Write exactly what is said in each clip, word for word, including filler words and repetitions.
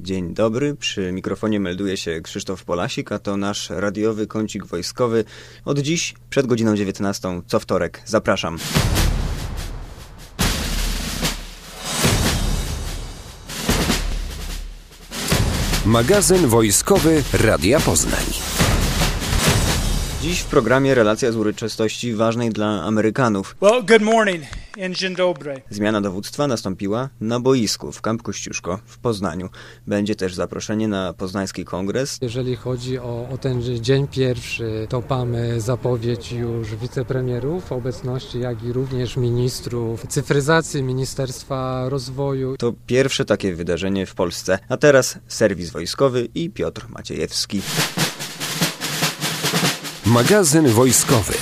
Dzień dobry, przy mikrofonie melduje się Krzysztof Polasik, a to nasz radiowy kącik wojskowy. Od dziś przed godziną dziewiętnastą co wtorek. Zapraszam. Magazyn wojskowy Radia Poznań. Dziś w programie relacja z uroczystości ważnej dla Amerykanów. Well, good morning. Dzień dobry. Zmiana dowództwa nastąpiła na boisku w Camp Kościuszko w Poznaniu. Będzie też zaproszenie na poznański kongres. Jeżeli chodzi o, o ten dzień pierwszy, to mamy zapowiedź już wicepremierów w obecności, jak i również ministrów cyfryzacji, Ministerstwa Rozwoju. To pierwsze takie wydarzenie w Polsce. A teraz serwis wojskowy i Piotr Maciejewski. Magazyn wojskowy.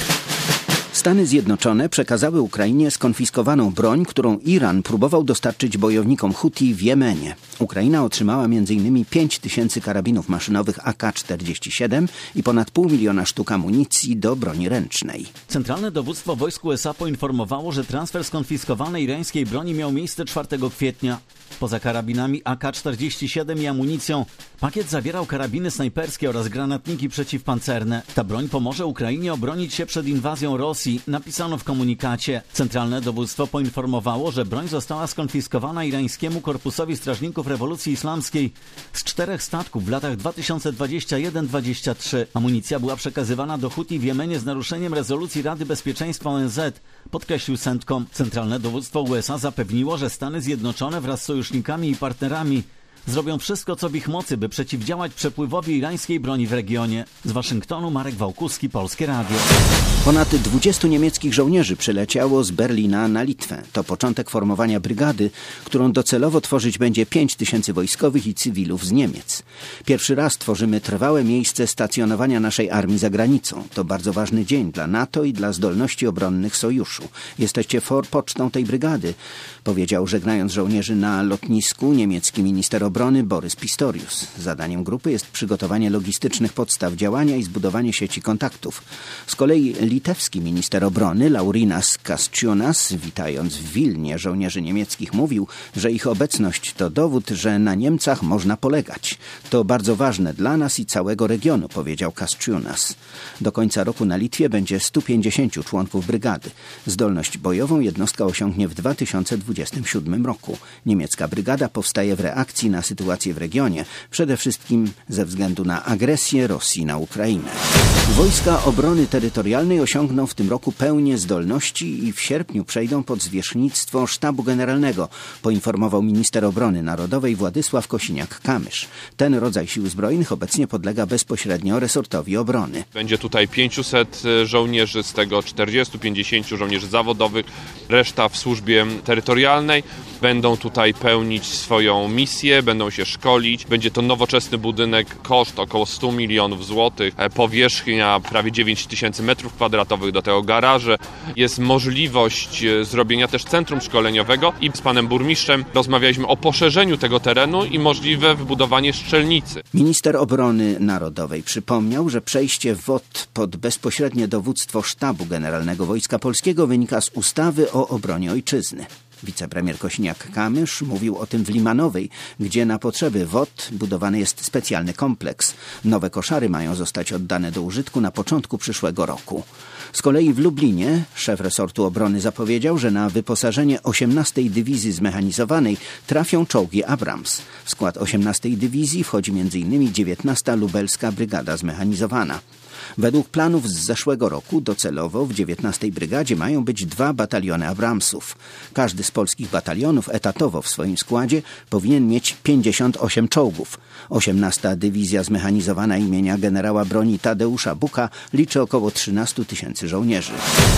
Stany Zjednoczone przekazały Ukrainie skonfiskowaną broń, którą Iran próbował dostarczyć bojownikom Huti w Jemenie. Ukraina otrzymała między innymi pięć tysięcy karabinów maszynowych A K czterdzieści siedem i ponad pół miliona sztuk amunicji do broni ręcznej. Centralne Dowództwo Wojsk U S A poinformowało, że transfer skonfiskowanej irańskiej broni miał miejsce czwartego kwietnia. Poza karabinami A K czterdzieści siedem i amunicją, pakiet zawierał karabiny snajperskie oraz granatniki przeciwpancerne. Ta broń pomoże Ukrainie obronić się przed inwazją Rosji, napisano w komunikacie. Centralne Dowództwo poinformowało, że broń została skonfiskowana irańskiemu Korpusowi Strażników Rewolucji Islamskiej z czterech statków w latach dwa tysiące dwudziestym pierwszym do dwudziestego trzeciego. Amunicja była przekazywana do Huti w Jemenie z naruszeniem rezolucji Rady Bezpieczeństwa O N Z, podkreślił CENTCOM. Centralne Dowództwo U S A zapewniło, że Stany Zjednoczone wraz z sojusznikami i partnerami zrobią wszystko, co w ich mocy, by przeciwdziałać przepływowi irańskiej broni w regionie. Z Waszyngtonu Marek Wałkuski, Polskie Radio. Ponad dwudziestu niemieckich żołnierzy przyleciało z Berlina na Litwę. To początek formowania brygady, którą docelowo tworzyć będzie pięć tysięcy wojskowych i cywilów z Niemiec. Pierwszy raz tworzymy trwałe miejsce stacjonowania naszej armii za granicą. To bardzo ważny dzień dla NATO i dla zdolności obronnych sojuszu. Jesteście forpocztą tej brygady, powiedział, żegnając żołnierzy na lotnisku, niemiecki minister obrony Borys Pistorius. Zadaniem grupy jest przygotowanie logistycznych podstaw działania i zbudowanie sieci kontaktów. Z kolei litewski minister obrony Laurinas Kasčiūnas, witając w Wilnie żołnierzy niemieckich, mówił, że ich obecność to dowód, że na Niemcach można polegać. To bardzo ważne dla nas i całego regionu, powiedział Kasčiūnas. Do końca roku na Litwie będzie stu pięćdziesięciu członków brygady. Zdolność bojową jednostka osiągnie w dwa tysiące dwudziestym siódmym roku. Niemiecka brygada powstaje w reakcji na sytuację w regionie, przede wszystkim ze względu na agresję Rosji na Ukrainę. Wojska Obrony Terytorialnej osiągną w tym roku pełnię zdolności i w sierpniu przejdą pod zwierzchnictwo Sztabu Generalnego, poinformował minister obrony narodowej Władysław Kosiniak-Kamysz. Ten rodzaj sił zbrojnych obecnie podlega bezpośrednio resortowi obrony. Będzie tutaj pięciuset żołnierzy, z tego czterdziestu pięćdziesięciu żołnierzy zawodowych, reszta w służbie terytorialnej. Będą tutaj pełnić swoją misję, będą się szkolić. Będzie to nowoczesny budynek, koszt około stu milionów złotych, powierzchnia prawie dziewięć tysięcy metrów kwadratowych, do tego garaże. Jest możliwość zrobienia też centrum szkoleniowego i z panem burmistrzem rozmawialiśmy o poszerzeniu tego terenu i możliwe wybudowanie strzelnicy. Minister obrony narodowej przypomniał, że przejście W O T pod bezpośrednie dowództwo Sztabu Generalnego Wojska Polskiego wynika z ustawy o obronie ojczyzny. Wicepremier Kosiniak-Kamysz mówił o tym w Limanowej, gdzie na potrzeby W O T budowany jest specjalny kompleks. Nowe koszary mają zostać oddane do użytku na początku przyszłego roku. Z kolei w Lublinie szef resortu obrony zapowiedział, że na wyposażenie osiemnastej Dywizji Zmechanizowanej trafią czołgi Abrams. W skład osiemnastej Dywizji wchodzi między innymi dziewiętnasta Lubelska Brygada Zmechanizowana. Według planów z zeszłego roku docelowo w dziewiętnastej Brygadzie mają być dwa bataliony Abramsów. Każdy z polskich batalionów etatowo w swoim składzie powinien mieć pięćdziesiąt osiem czołgów. osiemnasta Dywizja Zmechanizowana imienia generała broni Tadeusza Buka liczy około trzynastu tysięcy żołnierzy.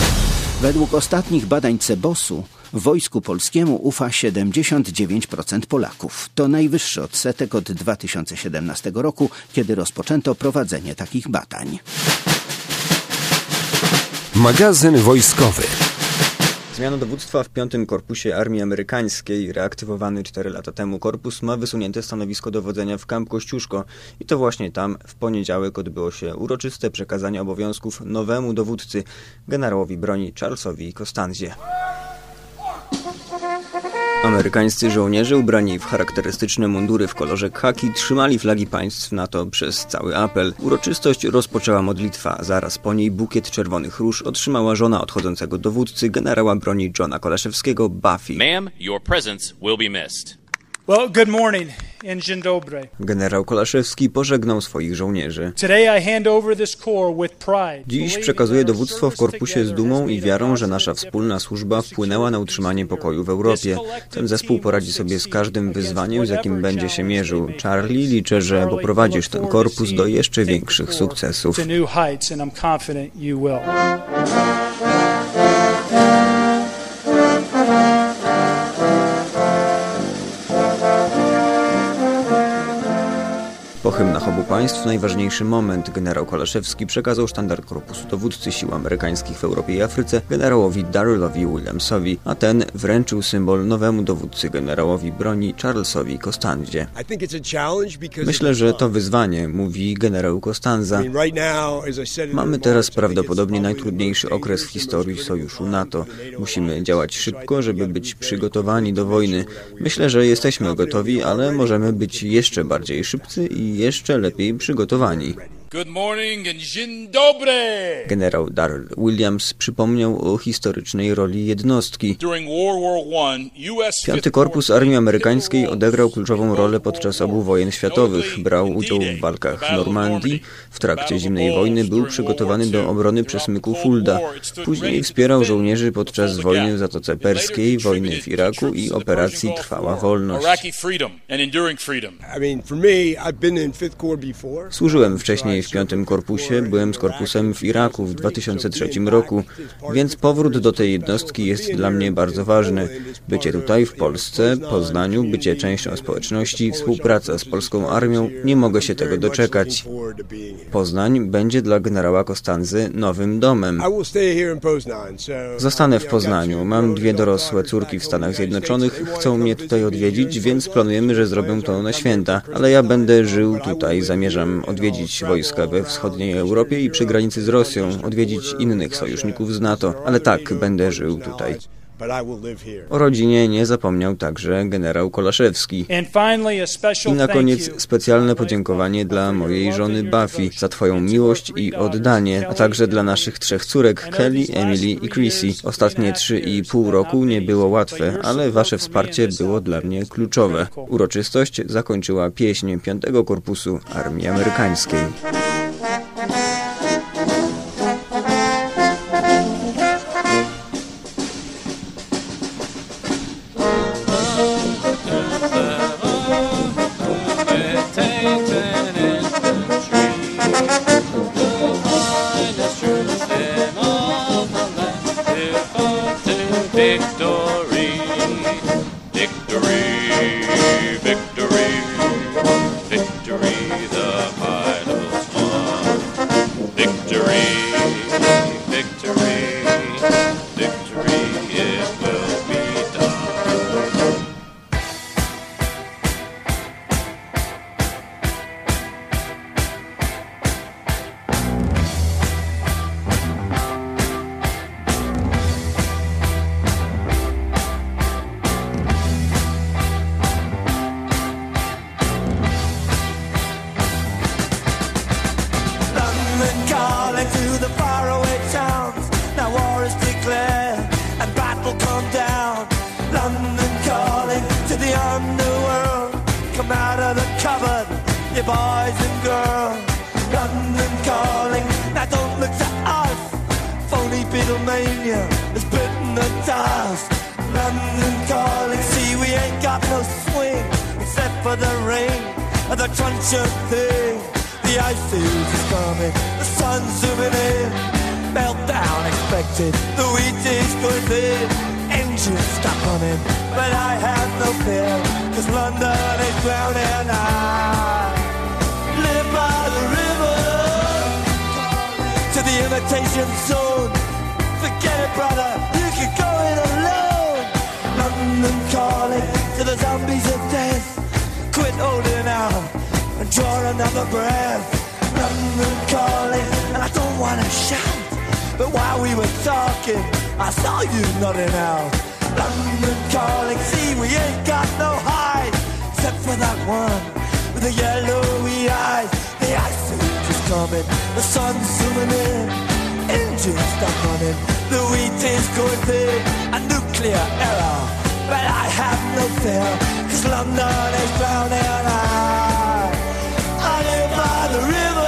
Według ostatnich badań Cebosu Wojsku Polskiemu ufa siedemdziesiąt dziewięć procent Polaków. To najwyższy odsetek od dwa tysiące siedemnastego roku, kiedy rozpoczęto prowadzenie takich badań. Magazyn wojskowy. Zmiana dowództwa w piątym Korpusie Armii Amerykańskiej. Reaktywowany cztery lata temu korpus ma wysunięte stanowisko dowodzenia w Camp Kościuszko i to właśnie tam w poniedziałek odbyło się uroczyste przekazanie obowiązków nowemu dowódcy, generałowi broni Charlesowi Costanzie. Amerykańscy żołnierze ubrani w charakterystyczne mundury w kolorze khaki trzymali flagi państw NATO przez cały apel. Uroczystość rozpoczęła modlitwa, zaraz po niej bukiet czerwonych róż otrzymała żona odchodzącego dowódcy generała broni Johna Kolaszewskiego, Buffy. Ma'am, your presence will be missed. Well, good morning and dzień dobry. Generał Kolaszewski pożegnał swoich żołnierzy. Today I hand over this corps with pride. Dziś przekazuję dowództwo w korpusie z dumą i wiarą, że nasza wspólna służba wpłynęła na utrzymanie pokoju w Europie. Ten zespół poradzi sobie z każdym wyzwaniem, z jakim będzie się mierzył. Charlie, liczę, że poprowadzisz ten korpus do jeszcze większych sukcesów. Po hymnach obu państw najważniejszy moment. Generał Kolaszewski przekazał sztandar korpusu dowódcy sił amerykańskich w Europie i Afryce generałowi Darrylowi Williamsowi, a ten wręczył symbol nowemu dowódcy generałowi broni Charlesowi Costandzie. Myślę, że to wyzwanie, mówi generał Costanza. Mamy teraz prawdopodobnie najtrudniejszy okres w historii sojuszu NATO. Musimy działać szybko, żeby być przygotowani do wojny. Myślę, że jesteśmy gotowi, ale możemy być jeszcze bardziej szybcy i jeszcze lepiej przygotowani. Good morning and dzień dobry! Generał Darryl Williams przypomniał o historycznej roli jednostki. Piąty Korpus Armii Amerykańskiej odegrał kluczową rolę podczas obu wojen światowych. Brał udział w walkach w Normandii. W trakcie zimnej wojny był przygotowany do obrony przesmyku Fulda. Później wspierał żołnierzy podczas wojny w Zatoce Perskiej, wojny w Iraku i operacji Trwała Wolność. Służyłem wcześniej w Piątym Korpusie, byłem z korpusem w Iraku w dwa tysiące trzecim roku, więc powrót do tej jednostki jest dla mnie bardzo ważny. Bycie tutaj w Polsce, Poznaniu, bycie częścią społeczności, współpraca z polską armią, nie mogę się tego doczekać. Poznań będzie dla generała Costanzy nowym domem. Zostanę w Poznaniu. Mam dwie dorosłe córki w Stanach Zjednoczonych, chcą mnie tutaj odwiedzić, więc planujemy, że zrobią to na święta. Ale ja będę żył tutaj, zamierzam odwiedzić wojska we wschodniej Europie i przy granicy z Rosją, odwiedzić innych sojuszników z NATO, ale tak, będę żył tutaj. O rodzinie nie zapomniał także generał Kolaszewski. I na koniec specjalne podziękowanie dla mojej żony Buffy za twoją miłość i oddanie, a także dla naszych trzech córek Kelly, Emily i Chrissy. Ostatnie trzy i pół roku nie było łatwe, ale wasze wsparcie było dla mnie kluczowe. Uroczystość zakończyła pieśń Piątego Korpusu Armii Amerykańskiej. But while we were talking, I saw you nodding out. London calling, see we ain't got no hide, except for that one with the yellowy eyes. The ice age is coming, the sun's zooming in, engines stop running, the wheat is going big, a nuclear error. But I have no fear, cause London is drowning. I, I live by the river.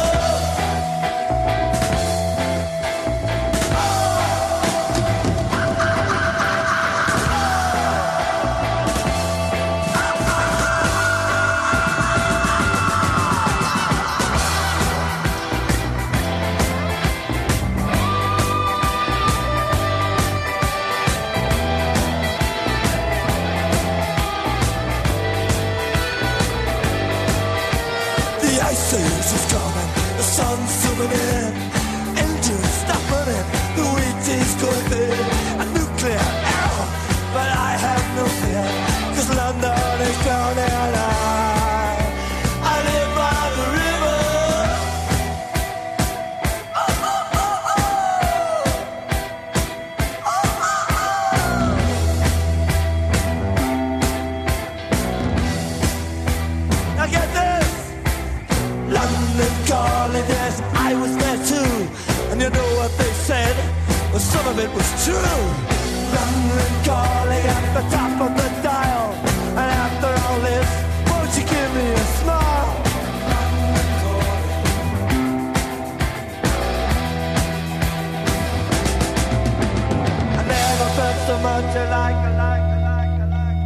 Some of it was true. London calling at the top of the dial. And after all this, won't you give me a smile? I never felt so much alike, alike, alike,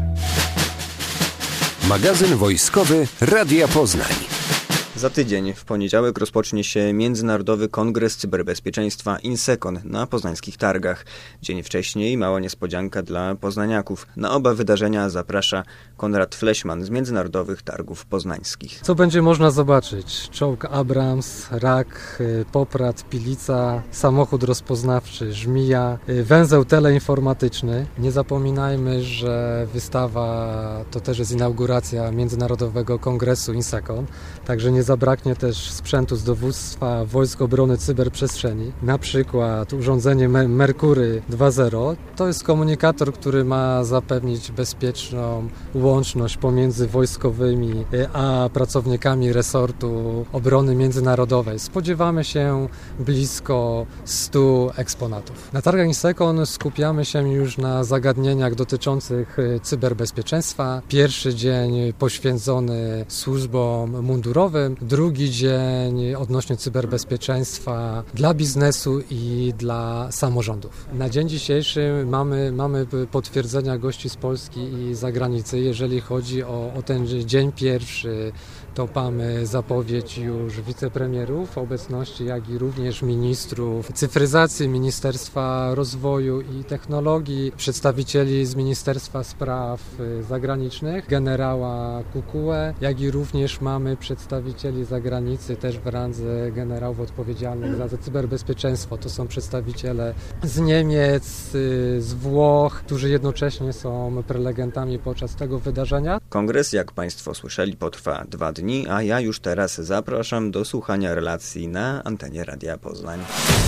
alike. Magazyn wojskowy Radia Poznań. Za tydzień, w poniedziałek, rozpocznie się Międzynarodowy Kongres Cyberbezpieczeństwa INSECON na poznańskich targach. Dzień wcześniej mała niespodzianka dla poznaniaków. Na oba wydarzenia zaprasza Konrad Fleśman z Międzynarodowych Targów Poznańskich. Co będzie można zobaczyć? Czołg Abrams, rak, Poprad, Pilica, samochód rozpoznawczy, żmija, węzeł teleinformatyczny. Nie zapominajmy, że wystawa to też jest inauguracja Międzynarodowego Kongresu INSECON, także nie zabraknie też sprzętu z dowództwa Wojsk Obrony Cyberprzestrzeni, na przykład urządzenie Merkury dwa zero. To jest komunikator, który ma zapewnić bezpieczną łączność pomiędzy wojskowymi a pracownikami resortu obrony międzynarodowej. Spodziewamy się blisko stu eksponatów. Na targach INSECON skupiamy się już na zagadnieniach dotyczących cyberbezpieczeństwa. Pierwszy dzień poświęcony służbom mundurowym, drugi dzień odnośnie cyberbezpieczeństwa dla biznesu i dla samorządów. Na dzień dzisiejszy mamy, mamy potwierdzenia gości z Polski i zagranicy. Jeżeli chodzi o, o ten dzień pierwszy, to mamy zapowiedź już wicepremierów w obecności, jak i również ministrów cyfryzacji, Ministerstwa Rozwoju i Technologii, przedstawicieli z Ministerstwa Spraw Zagranicznych, generała Kukułę, jak i również mamy przedstawicieli zagranicy też w randze generałów odpowiedzialnych za cyberbezpieczeństwo. To są przedstawiciele z Niemiec, z Włoch, którzy jednocześnie są prelegentami podczas tego wydarzenia. Kongres, jak Państwo słyszeli, potrwa dwa dni, a ja już teraz zapraszam do słuchania relacji na antenie Radia Poznań.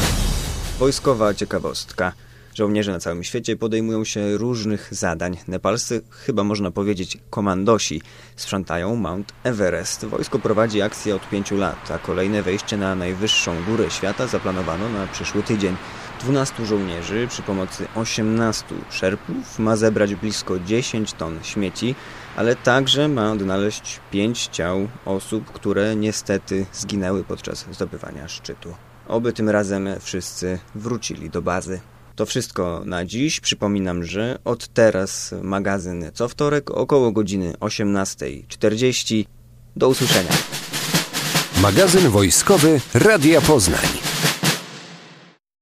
Wojskowa ciekawostka. Żołnierze na całym świecie podejmują się różnych zadań. Nepalscy, chyba można powiedzieć komandosi, sprzątają Mount Everest. Wojsko prowadzi akcję od pięciu lat, a kolejne wejście na najwyższą górę świata zaplanowano na przyszły tydzień. dwunastu żołnierzy przy pomocy osiemnastu szerpów ma zebrać blisko dziesięć ton śmieci, ale także ma odnaleźć pięć ciał osób, które niestety zginęły podczas zdobywania szczytu. Oby tym razem wszyscy wrócili do bazy. To wszystko na dziś. Przypominam, że od teraz magazyn co wtorek około godziny osiemnasta czterdzieści. Do usłyszenia. Magazyn wojskowy Radia Poznań.